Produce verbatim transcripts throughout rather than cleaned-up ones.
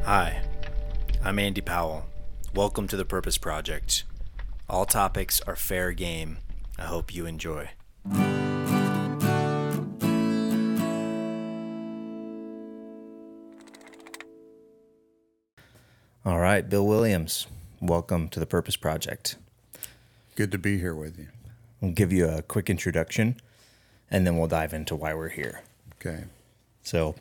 Hi, I'm Andy Powell. Welcome to the Purpose Project. All topics are fair game. I hope you enjoy. All right, Bill Williams, welcome to the Purpose Project. Good to be here with you. I'll give you a quick introduction, and then we'll dive into why we're here. Okay. So,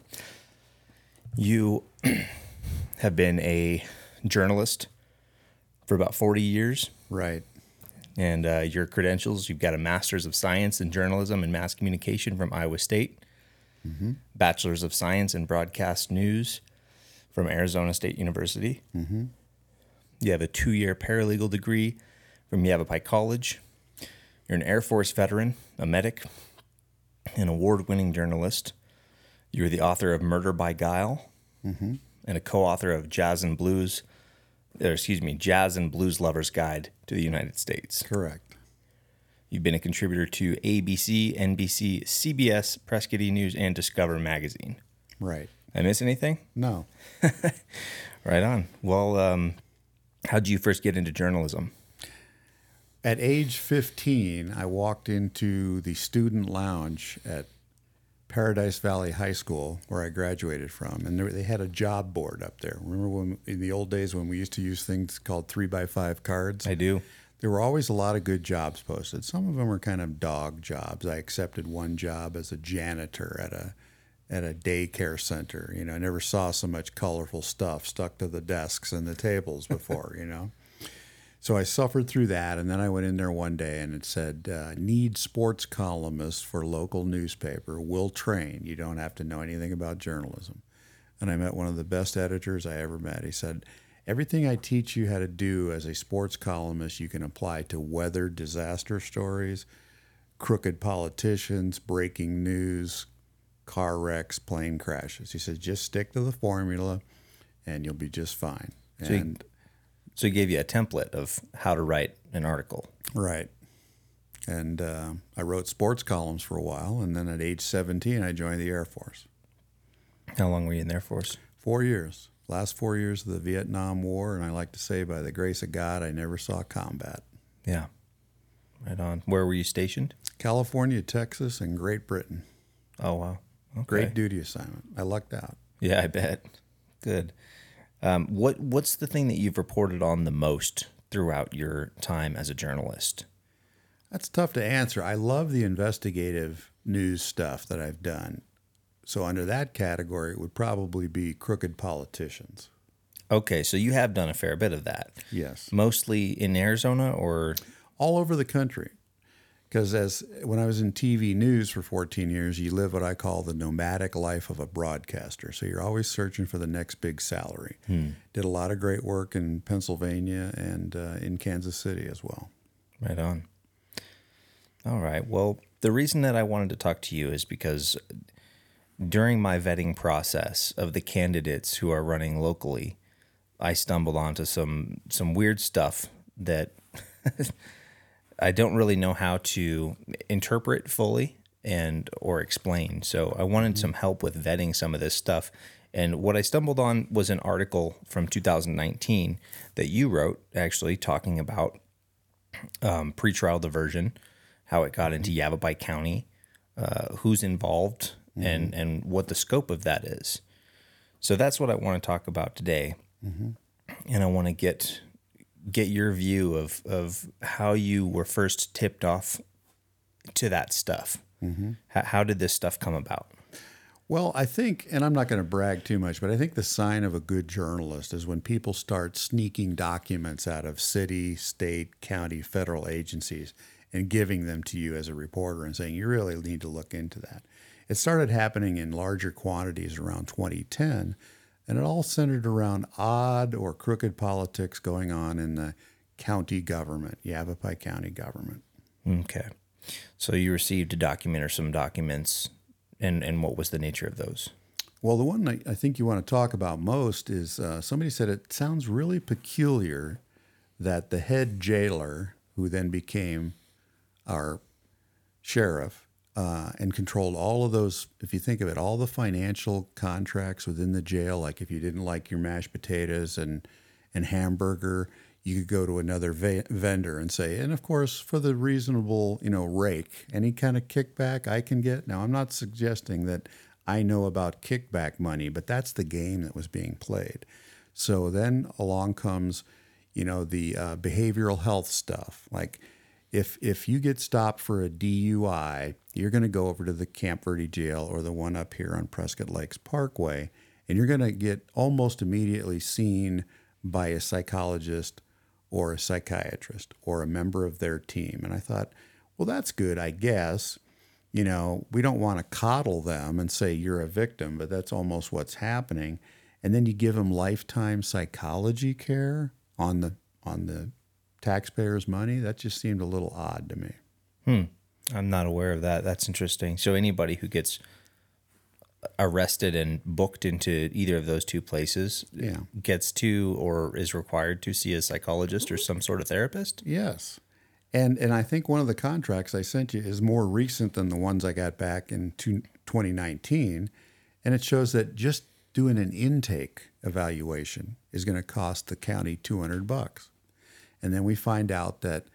you have been a journalist for about forty years. Right. And uh, your credentials, you've got a Master's of Science in Journalism and Mass Communication from Iowa State, Mm-hmm. Bachelor's of Science in Broadcast News from Arizona State University. Mm-hmm. You have a two-year paralegal degree from Yavapai College. You're an Air Force veteran, a medic, an award-winning journalist. You're the author of Murder by Guile, Mm-hmm. and a co-author of Jazz and Blues, or excuse me, Jazz and Blues Lover's Guide to the United States. Correct. You've been a contributor to A B C, N B C, C B S, Press Kitty News, and Discover Magazine. Right. I miss anything? No. Right on. Well, um, how'd you first get into journalism? At age fifteen, I walked into the student lounge at Paradise Valley High School, where I graduated from, and there, they had a job board up there. Remember when in the old days when we used to use things called three by five cards? I do. There were always a lot of good jobs posted. Some of them were kind of dog jobs. I accepted one job as a janitor at a at a daycare center. You know, I never saw so much colorful stuff stuck to the desks and the tables before, you know. So I suffered through that, and then I went in there one day, and it said, uh, need sports columnists for local newspaper. We'll train. You don't have to know anything about journalism. And I met one of the best editors I ever met. He said, everything I teach you how to do as a sports columnist, you can apply to weather, disaster stories, crooked politicians, breaking news, car wrecks, plane crashes. He says, just stick to the formula, and you'll be just fine. So he- And So he gave you a template of how to write an article. right. And uh, I wrote sports columns for a while, and then at age seventeen, I joined the Air Force. How long were you in the Air Force? Four years. Last four years of the Vietnam War, and I like to say, by the grace of God, I never saw combat. Yeah. Right on. Where were you stationed? California, Texas, and Great Britain. Oh, wow. Okay. Great duty assignment. I lucked out. Yeah, I bet. Good. Um, what What's the thing that you've reported on the most throughout your time as a journalist? That's tough to answer. I love the investigative news stuff that I've done. So under that category, it would probably be crooked politicians. Okay, so you have done a fair bit of that. Yes. Mostly in Arizona, or All over the country. Because as when I was in T V news for fourteen years, you live what I call the nomadic life of a broadcaster. So you're always searching for the next big salary. Hmm. Did a lot of great work in Pennsylvania and uh, in Kansas City as well. right on. All right. Well, the reason that I wanted to talk to you is because during my vetting process of the candidates who are running locally, I stumbled onto some some weird stuff that I don't really know how to interpret fully and or explain. So I wanted some help with vetting some of this stuff. And what I stumbled on was an article from two thousand nineteen that you wrote, actually talking about um, pretrial diversion, how it got into Yavapai County, uh, who's involved, Mm-hmm. and and what the scope of that is. So that's what I want to talk about today, Mm-hmm. and I want to get get your view of of how you were first tipped off to that stuff. Mm-hmm. How, how did this stuff come about? Well, I think, and I'm not going to brag too much, but I think the sign of a good journalist is when people start sneaking documents out of city, state, county, federal agencies and giving them to you as a reporter and saying, you really need to look into that. It started happening in larger quantities around twenty ten, and it all centered around odd or crooked politics going on in the county government, Yavapai County government. Okay, so you received a document or some documents, and and what was the nature of those? Well, the one I, I think you want to talk about most is uh, somebody said it sounds really peculiar that the head jailer, who then became our sheriff, uh, and controlled all of those. If you think of it, all the financial contracts within the jail, like if you didn't like your mashed potatoes and, and hamburger, you could go to another va- vendor and say, and of course, for the reasonable, you know, rake, any kind of kickback I can get. Now, I'm not suggesting that I know about kickback money, but that's the game that was being played. So then along comes, you know, the uh, behavioral health stuff. Like if if you get stopped for a D U I, you're going to go over to the Camp Verde jail or the one up here on Prescott Lakes Parkway, and you're going to get almost immediately seen by a psychologist or a psychiatrist or a member of their team. And I thought, well, that's good, I guess. You know, we don't want to coddle them and say you're a victim, but that's almost what's happening. And then you give them lifetime psychology care on the on the taxpayers' money. That just seemed a little odd to me. Hmm. I'm not aware of that. That's interesting. So anybody who gets arrested and booked into either of those two places Yeah. gets to or is required to see a psychologist or some sort of therapist? Yes. And and I think one of the contracts I sent you is more recent than the ones I got back in twenty nineteen. And it shows that just doing an intake evaluation is going to cost the county two hundred bucks. And then we find out that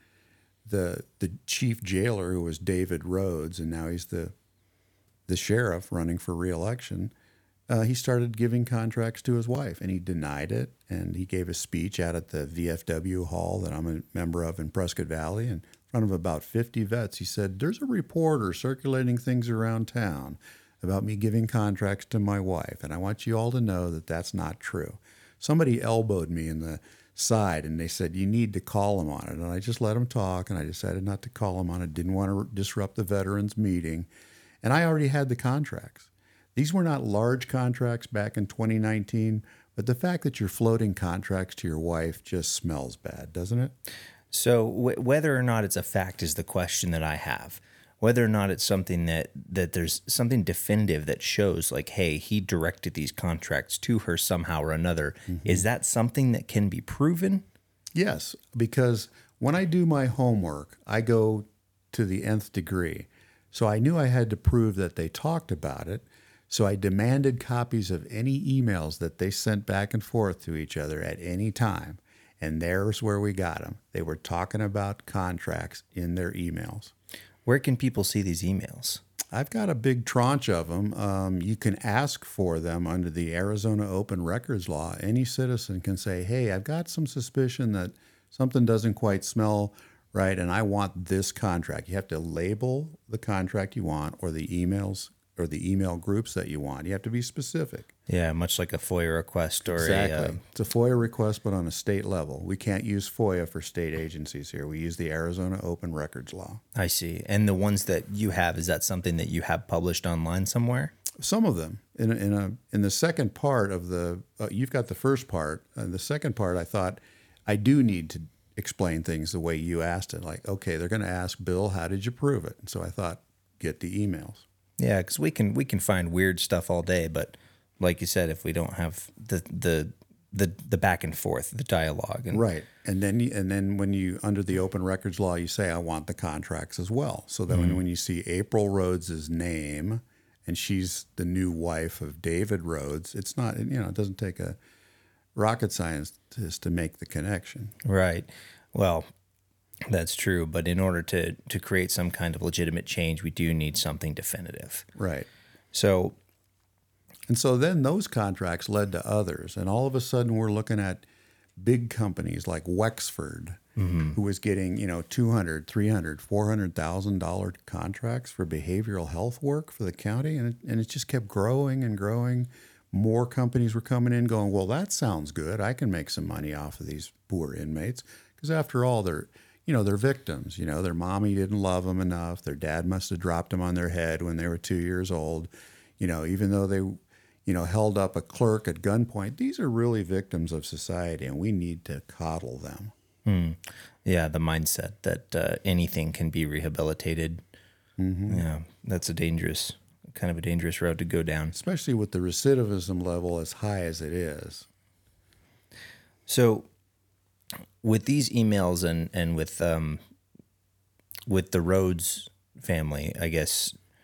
the the chief jailer, who was David Rhodes, and now he's the the sheriff running for re-election, uh, he started giving contracts to his wife, and he denied it. And he gave a speech out at the V F W hall that I'm a member of in Prescott Valley in front of about fifty vets. He said, there's a reporter circulating things around town about me giving contracts to my wife, and I want you all to know that that's not true. Somebody elbowed me in the side, and they said, you need to call him on it. And I just let him talk, and I decided not to call him on it. Didn't want to disrupt the veterans meeting. And I already had the contracts. These were not large contracts back in twenty nineteen, but the fact that you're floating contracts to your wife just smells bad, doesn't it? So w- whether or not it's a fact is the question that I have. Whether or not it's something that, that there's something definitive that shows like, hey, he directed these contracts to her somehow or another. Mm-hmm. Is that something that can be proven? Yes, because when I do my homework, I go to the nth degree. So I knew I had to prove that they talked about it. So I demanded copies of any emails that they sent back and forth to each other at any time. And there's where we got them. They were talking about contracts in their emails. Where can people see these emails? I've got a big tranche of them. Um, you can ask for them under the Arizona Open Records Law. Any citizen can say, hey, I've got some suspicion that something doesn't quite smell right, and I want this contract. You have to label the contract you want or the emails or the email groups that you want. You have to be specific. Yeah, much like a FOIA request or exactly. a... Uh... It's a FOIA request, but on a state level. We can't use FOIA for state agencies here. We use the Arizona Open Records Law. I see. And the ones that you have, is that something that you have published online somewhere? Some of them. In a, in a in the second part of the, uh, you've got the first part. And the second part, I thought, I do need to explain things the way you asked it. Like, okay, they're going to ask, Bill, how did you prove it? And so I thought, get the emails. Yeah, because we can we can find weird stuff all day, but like you said, if we don't have the the the, the back and forth, the dialogue, and right, and then you, and then when you under the Open Records Law, you say I want the contracts as well. So then mm-hmm. when, when you see April Rhodes's name, and she's the new wife of David Rhodes, it's not, you know, it doesn't take a rocket scientist to make the connection. Right. Well, that's true, but in order to to create some kind of legitimate change, we do need something definitive. Right. So, and so then those contracts led to others, and all of a sudden we're looking at big companies like Wexford, mm-hmm. who was getting, you know, two hundred, three hundred, four hundred thousand dollars contracts for behavioral health work for the county, and it, and it just kept growing and growing. More companies were coming in going, well, that sounds good. I can make some money off of these poor inmates, because after all, they're You know, they're victims. You know, their mommy didn't love them enough. Their dad must have dropped them on their head when they were two years old. You know, even though they, you know, held up a clerk at gunpoint, these are really victims of society, and we need to coddle them. Hmm. Yeah, the mindset that uh, anything can be rehabilitated. Mm-hmm. Yeah, that's a dangerous, kind of a dangerous road to go down. Especially with the recidivism level as high as it is. So, with these emails and and with um with the Rhodes family, I guess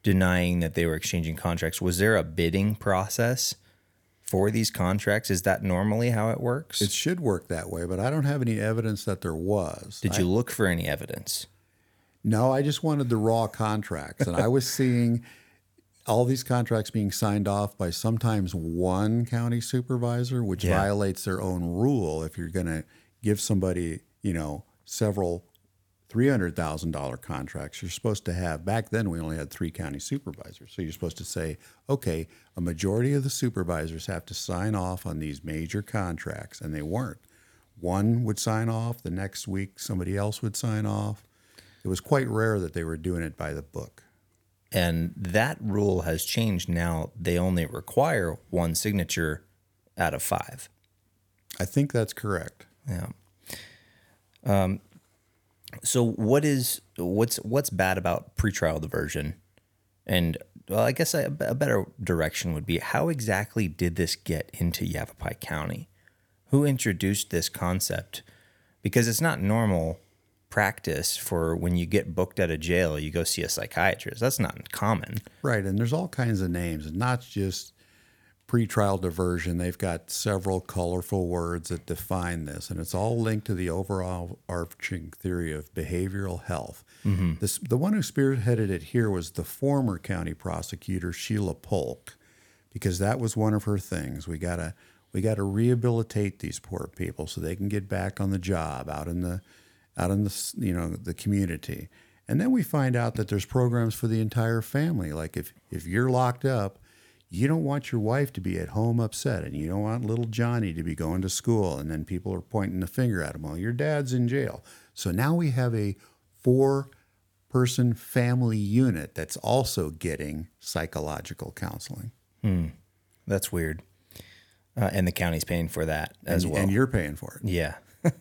denying that they were exchanging contracts. Was there a bidding process for these contracts? Is that normally how it works? It should work that way, but I don't have any evidence that there was. Did I, you look for any evidence? No, I just wanted the raw contracts. And I was seeing all these contracts being signed off by sometimes one county supervisor, which Yeah. violates their own rule. If you're going to give somebody, you know, several three hundred thousand dollars contracts, you're supposed to have, back then we only had three county supervisors. So you're supposed to say, okay, a majority of the supervisors have to sign off on these major contracts, and they weren't. One would sign off, the next week somebody else would sign off. It was quite rare that they were doing it by the book. And that rule has changed now. They only require one signature out of five. I think that's correct. Yeah. Um, so what is what's what's bad about pretrial diversion? And well, I guess a, a better direction would be, how exactly did this get into Yavapai County? Who introduced this concept? Because it's not normal practice for when you get booked at a jail, you go see a psychiatrist. That's not common. Right, and there's all kinds of names, and not just pretrial diversion. They've got several colorful words that define this, and it's all linked to the overall arching theory of behavioral health. Mm-hmm. This, the one who spearheaded it here was the former county prosecutor, Sheila Polk, because that was one of her things. We gotta we gotta rehabilitate these poor people so they can get back on the job out in the out in the you know the community. And then we find out that there's programs for the entire family. Like if if you're locked up, you don't want your wife to be at home upset, and you don't want little Johnny to be going to school, and then people are pointing the finger at him. Well, your dad's in jail. So now we have a four-person family unit that's also getting psychological counseling. Hmm. That's weird. Uh, and the county's paying for that as and, well. And you're paying for it. Yeah.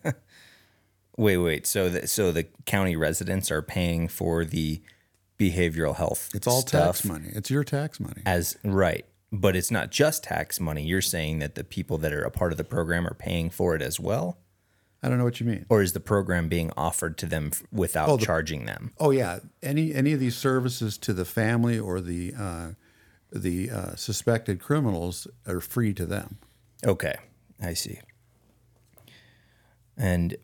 wait, wait. So the, so the county residents are paying for the behavioral health It's all stuff tax money. It's your tax money. as right. But it's not just tax money. You're saying that the people that are a part of the program are paying for it as well? I don't know what you mean. Or is the program being offered to them f- without Oh, the- charging them? Oh yeah, any any of these services to the family or the uh, the uh, suspected criminals are free to them. Okay, I see. And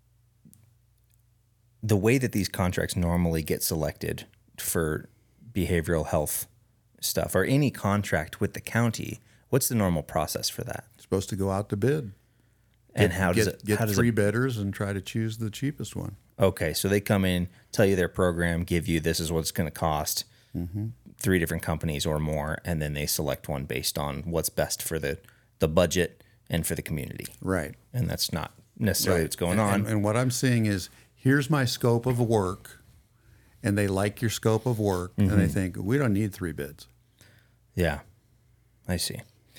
the way that these contracts normally get selected for behavioral health stuff, or any contract with the county, what's the normal process for that? It's supposed to go out to bid. And how does get, it get how does three it, bidders and try to choose the cheapest one. Okay, so they come in, tell you their program, give you this is what it's going to cost, Mm-hmm. three different companies or more, and then they select one based on what's best for the, the budget and for the community. Right. And that's not necessarily Right. what's going and, on. And, and what I'm seeing is, here's my scope of work, and they like your scope of work, Mm-hmm. and they think, we don't need three bids. Yeah, I see.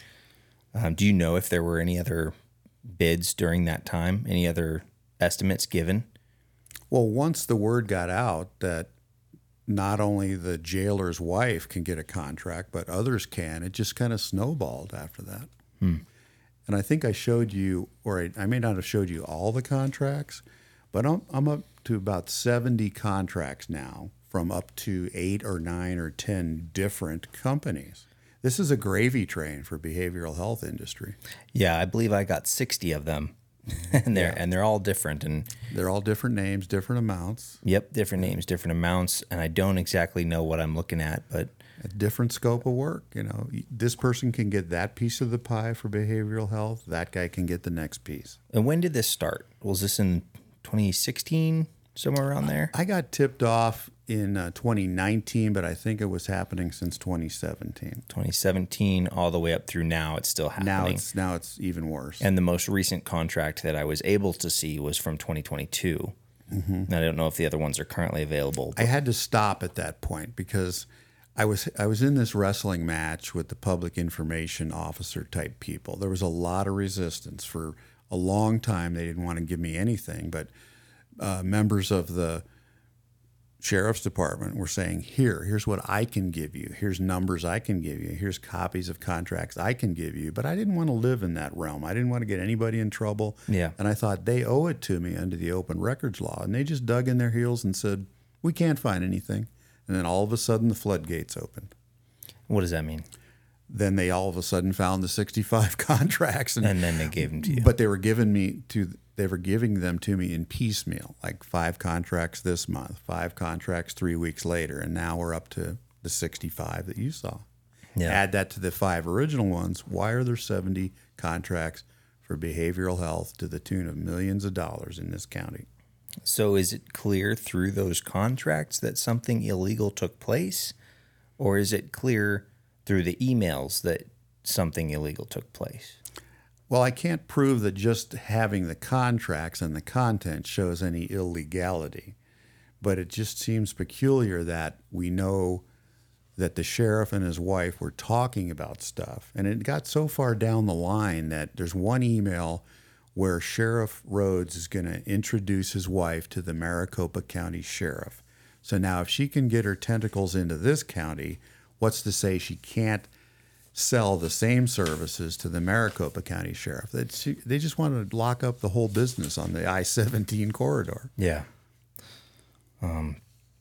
Um, do you know if there were any other bids during that time? Any other estimates given? Well, once the word got out that not only the jailer's wife can get a contract, but others can, it just kind of snowballed after that. Hmm. And I think I showed you, or I, I may not have showed you all the contracts, but I'm, I'm up to about seventy contracts now from up to eight or nine or ten different companies. This is a gravy train for behavioral health industry. Yeah, I believe I got sixty of them, and they're Yeah. and they're all different. And They're all different names, different amounts, yep, different names, different amounts. And I don't exactly know what I'm looking at, but a different scope of work. You know, this person can get that piece of the pie for behavioral health. That guy can get the next piece. and when did this start? Was this in twenty sixteen, somewhere around there? I got tipped off in uh, twenty nineteen, but I think it was happening since twenty seventeen. twenty seventeen, all the way up through now, it's still happening. Now it's now it's even worse. And the most recent contract that I was able to see was from twenty twenty-two. Mm-hmm. And I don't know if the other ones are currently available. I had to stop at that point because I was I was in this wrestling match with the public information officer type people. There was a lot of resistance for a long time. They didn't want to give me anything, but uh, members of the sheriff's department were saying, here, here's what I can give you. Here's numbers I can give you. Here's copies of contracts I can give you. But I didn't want to live in that realm. I didn't want to get anybody in trouble. Yeah. And I thought they owe it to me under the open records law. And they just dug in their heels and said, we can't find anything. and then all of a sudden the floodgates opened. What does that mean? Then they all of a sudden found the sixty-five contracts, and, And then they gave them to you. But they were giving me to they were giving them to me in piecemeal, like five contracts this month, five contracts three weeks later, and now we're up to the sixty-five that you saw. Yeah. Add that to the five original ones. Why are there seventy contracts for behavioral health to the tune of millions of dollars in this county? So is it clear through those contracts that something illegal took place, or is it clear through the emails that something illegal took place? Well, I can't prove that just having the contracts and the content shows any illegality, but it just seems peculiar that we know that the sheriff and his wife were talking about stuff, and it got so far down the line that there's one email where Sheriff Rhodes is going to introduce his wife to the Maricopa County Sheriff. So now if she can get her tentacles into this county, what's to say she can't sell the same services to the Maricopa County Sheriff? They just want to lock up the whole business on the I seventeen corridor. Yeah. Um.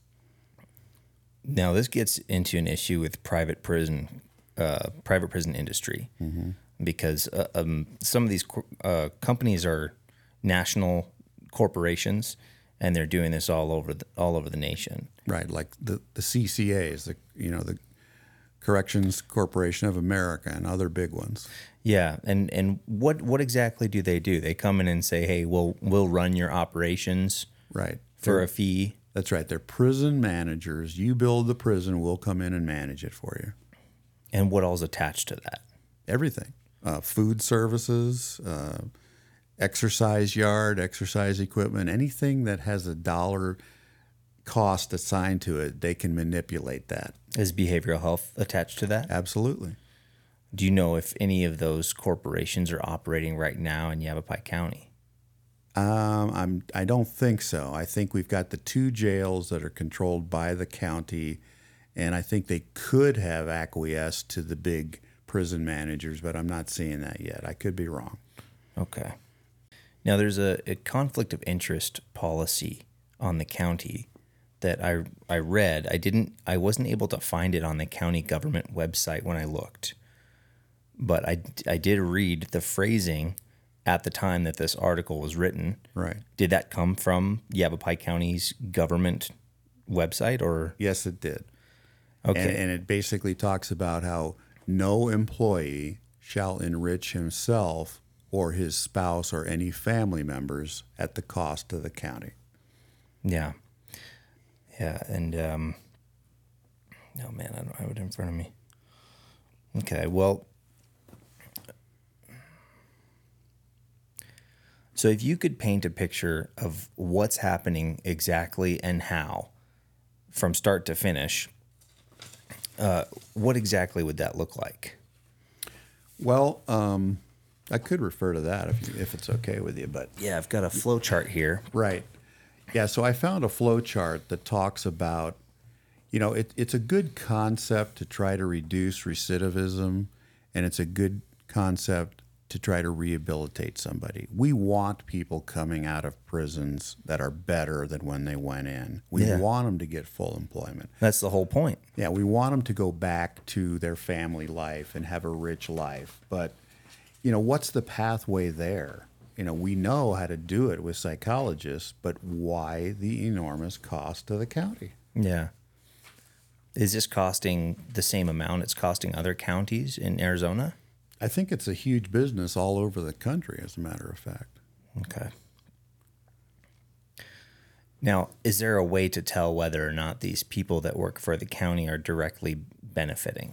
Now this gets into an issue with private prison, uh, private prison industry, mm-hmm. because uh, um, some of these uh, companies are national corporations, and they're doing this all over the, all over the nation. Right, like the the C C As, the you know the Corrections Corporation of America, and other big ones. Yeah, and and what what exactly do they do? They come in and say, "Hey, we'll we'll run your operations, right, for they're, a fee." That's right. They're prison managers. You build the prison, we'll come in and manage it for you. And what all's attached to that? Everything: uh, food services, uh, exercise yard, exercise equipment, anything that has a dollar cost assigned to it, they can manipulate that. Is behavioral health attached to that? Absolutely. Do you know if any of those corporations are operating right now in Yavapai County? Um, I'm. I don't think so. I think we've got the two jails that are controlled by the county, and I think they could have acquiesced to the big prison managers, but I'm not seeing that yet. I could be wrong. Okay. Now, there's a, a conflict of interest policy on the county that I I read. I didn't. I wasn't able to find it on the county government website when I looked, but I I did read the phrasing at the time that this article was written. Right. Did that come from Yavapai County's government website, or? Yes, it did. Okay. And, and it basically talks about how no employee shall enrich himself or his spouse or any family members at the cost of the county. Yeah. Yeah, and, um, oh man, I don't have it in front of me. Okay, well, so if you could paint a picture of what's happening exactly and how, from start to finish, uh, what exactly would that look like? Well, um, I could refer to that if you, if it's okay with you, but Yeah, I've got a flow chart here. right. Yeah, so I found a flow chart that talks about, you know, it, it's a good concept to try to reduce recidivism, and it's a good concept to try to rehabilitate somebody. We want people coming out of prisons that are better than when they went in. We Yeah. want them to get full employment. That's the whole point. Yeah, we want them to go back to their family life and have a rich life. But, you know, what's the pathway there? You know, we know how to do it with psychologists, but why the enormous cost to the county? Yeah. Is this costing the same amount it's costing other counties in Arizona? I think it's a huge business all over the country, as a matter of fact. Okay. Now, is there a way to tell whether or not these people that work for the county are directly benefiting?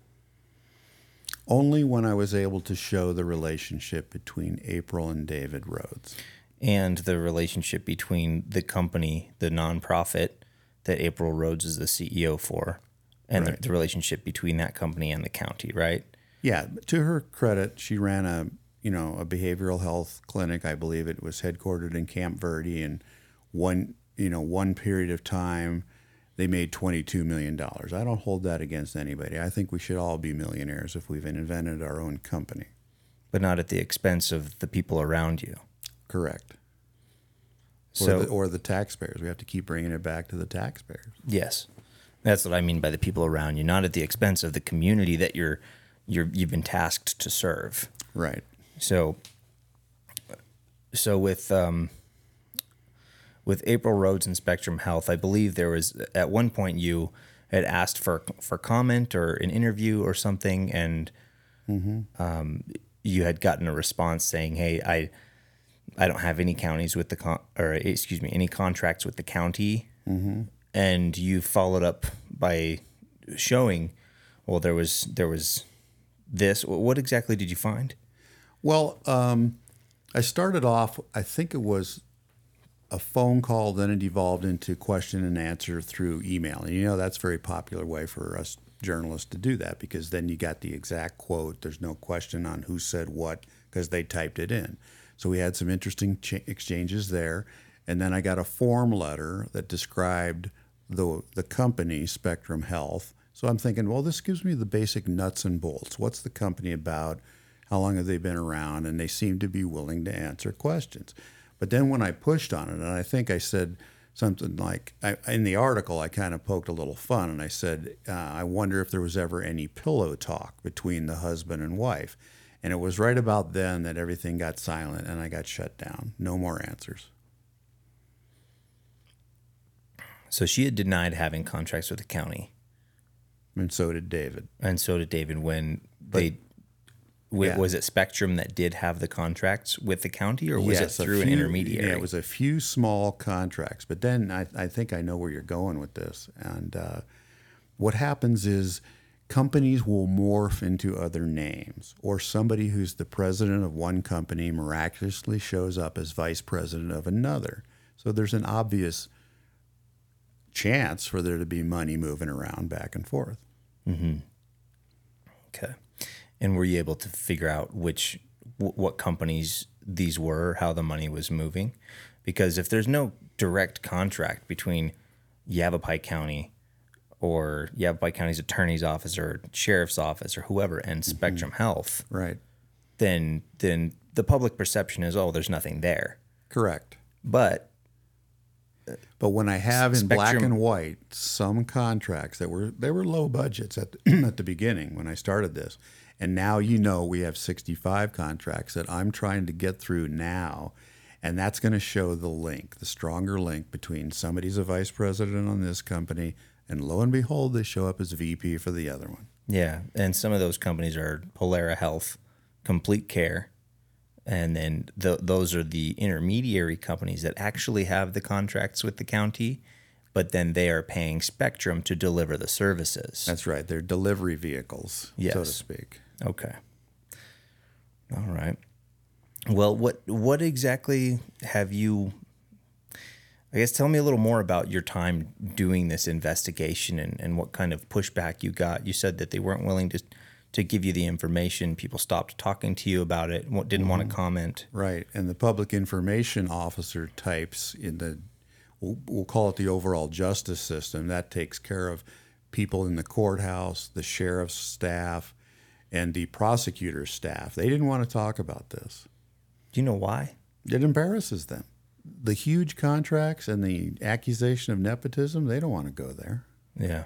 Only when I was able to show the relationship between April and David Rhodes. And the relationship between the company, the nonprofit that April Rhodes is the C E O for, and Right. the, the relationship between that company and the county, right? Yeah, to her credit, she ran a you know a behavioral health clinic. I believe it was headquartered in Camp Verde, and one you know one period of time, they made twenty-two million dollars. I don't hold that against anybody. I think we should all be millionaires if we've invented our own company. But not at the expense of the people around you. Correct. So, or, the, or the taxpayers. We have to keep bringing it back to the taxpayers. yes. That's what I mean by the people around you, not at the expense of the community that you're you're you've been tasked to serve. Right. So, so with um, with April Rhodes and Spectrum Health, I believe there was at one point you had asked for for comment or an interview or something, and mm-hmm. um, you had gotten a response saying, "Hey, I I don't have any counties with the con- or excuse me, any contracts with the county." Mm-hmm. And you followed up by showing, well, there was there was this. What exactly did you find? Well, um, I started off, I think it was a phone call, then it evolved into question and answer through email. And you know, that's a very popular way for us journalists to do that, because then you got the exact quote. There's no question on who said what because they typed it in. So we had some interesting ch- exchanges there. And then I got a form letter that described the the company, Spectrum Health. So I'm thinking, well, this gives me the basic nuts and bolts. What's the company about? How long have they been around? And they seem to be willing to answer questions. But then when I pushed on it, and I think I said something like, I, in the article, I kind of poked a little fun, and I said, uh, I wonder if there was ever any pillow talk between the husband and wife. And it was right about then that everything got silent and I got shut down. No more answers. So she had denied having contracts with the county. And so did David. And so did David when but, they, yeah. Was it Spectrum that did have the contracts with the county, or was yes, it through few, an intermediary? Yeah, it was a few small contracts. But then I, I think I know where you're going with this. And uh, what happens is companies will morph into other names, or somebody who's the president of one company miraculously shows up as vice president of another. So there's an obvious chance for there to be money moving around back and forth. Mm-hmm. Okay. And were you able to figure out which, w- what companies these were, how the money was moving? Because if there's no direct contract between Yavapai County or Yavapai County's attorney's office or sheriff's office or whoever and Spectrum mm-hmm. Health, right, then then the public perception is, oh, there's nothing there. Correct. But But when I have in Spectrum, black and white some contracts that were they were low budgets at the, at the beginning when I started this, and now you know we have sixty-five contracts that I'm trying to get through now, and that's going to show the link, the stronger link between somebody's a vice president on this company, and lo and behold, they show up as V P for the other one. Yeah, and some of those companies are Polera Health, Complete Care. And then the, those are the intermediary companies that actually have the contracts with the county, but then they are paying Spectrum to deliver the services. That's right. They're delivery vehicles, yes. so to speak. Okay. All right. Well, what what exactly have you, I guess, tell me a little more about your time doing this investigation and, and what kind of pushback you got. You said that they weren't willing to to give you the information. People stopped talking to you about it, didn't mm-hmm. want to comment. Right. And the public information officer types in the, we'll, we'll call it the overall justice system, that takes care of people in the courthouse, the sheriff's staff, and the prosecutor's staff. They didn't want to talk about this. Do you know why? It embarrasses them. The huge contracts and the accusation of nepotism, they don't want to go there. Yeah.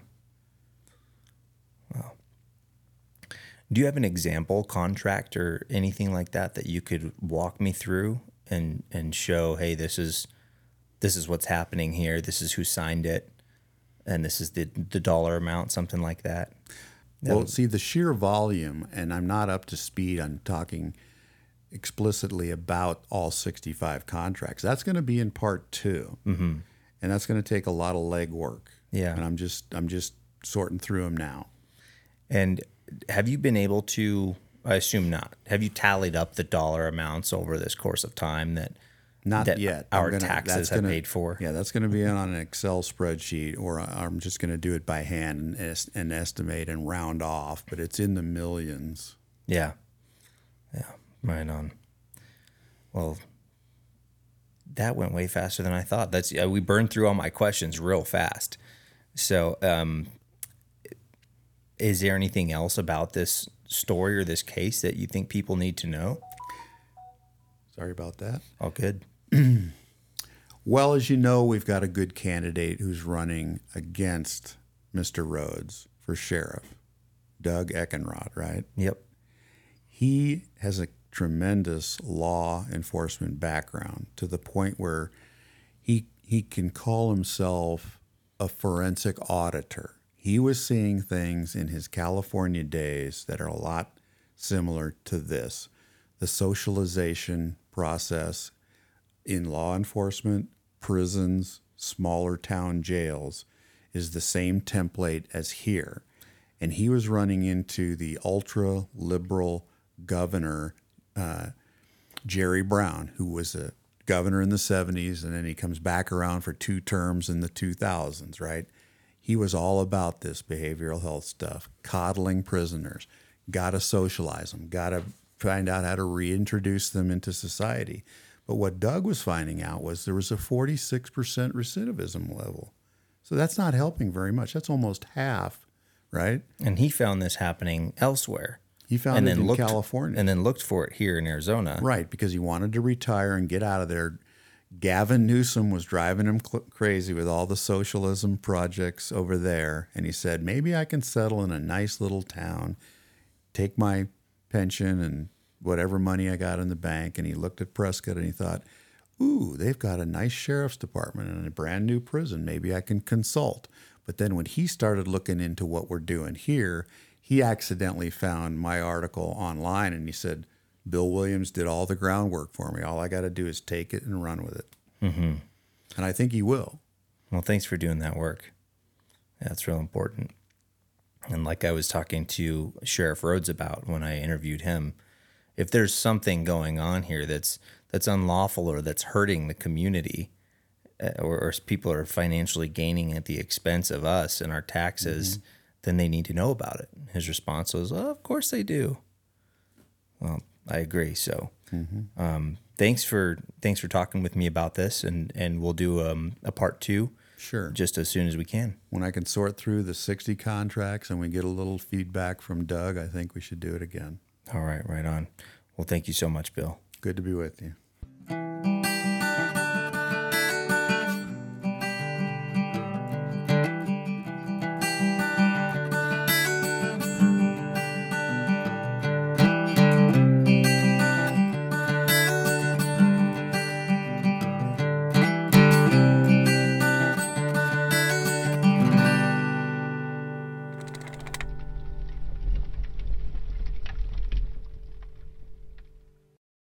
Wow. Do you have an example contract or anything like that that you could walk me through and, and show, hey, this is this is what's happening here. This is who signed it, and this is the the dollar amount, something like that. that well, would... see, the sheer volume, and I'm not up to speed on talking explicitly about all sixty-five contracts. That's going to be in part two, mm-hmm. and that's going to take a lot of legwork. Yeah, and I'm just I'm just sorting through them now. And have you been able to, I assume not, have you tallied up the dollar amounts over this course of time that not that yet our gonna, taxes have gonna, paid for? Yeah, that's going to be on an Excel spreadsheet, or I'm just going to do it by hand and, and estimate and round off, but it's in the millions. Yeah. Yeah, right on. Well, that went way faster than I thought. That's uh, we burned through all my questions real fast. So, um, is there anything else about this story or this case that you think people need to know? Sorry about that. All good. Well, as you know, we've got a good candidate who's running against Mister Rhodes for sheriff, Doug Eckenrod, right? Yep. He has a tremendous law enforcement background to the point where he he can call himself a forensic auditor. He was seeing things in his California days that are a lot similar to this. The socialization process in law enforcement, prisons, smaller town jails is the same template as here. And he was running into the ultra liberal governor, uh, Jerry Brown, who was a governor in the seventies, and then he comes back around for two terms in the two thousands, right? He was all about this behavioral health stuff, coddling prisoners, got to socialize them, got to find out how to reintroduce them into society. But what Doug was finding out was there was a forty-six percent recidivism level. So that's not helping very much. That's almost half, right? And he found this happening elsewhere. He found and it then in looked, California. And then looked for it here in Arizona. Right, because he wanted to retire and get out of there. Gavin Newsom was driving him cl- crazy with all the socialism projects over there. And he said, maybe I can settle in a nice little town, take my pension and whatever money I got in the bank. And he looked at Prescott and he thought, ooh, they've got a nice sheriff's department and a brand new prison. Maybe I can consult. But then when he started looking into what we're doing here, he accidentally found my article online and he said, Bill Williams did all the groundwork for me. All I got to do is take it and run with it. Mm-hmm. And I think he will. Well, thanks for doing that work. That's real important. And like I was talking to Sheriff Rhodes about when I interviewed him, if there's something going on here that's that's unlawful or that's hurting the community, or, or people are financially gaining at the expense of us and our taxes, mm-hmm. then they need to know about it. His response was, oh, of course they do. Well, I agree. So mm-hmm. um, thanks for thanks for talking with me about this, and, and we'll do um, a part two. Sure. Just as soon as we can. When I can sort through the sixty contracts and we get a little feedback from Doug, I think we should do it again. All right, right on. Well, thank you so much, Bill. Good to be with you.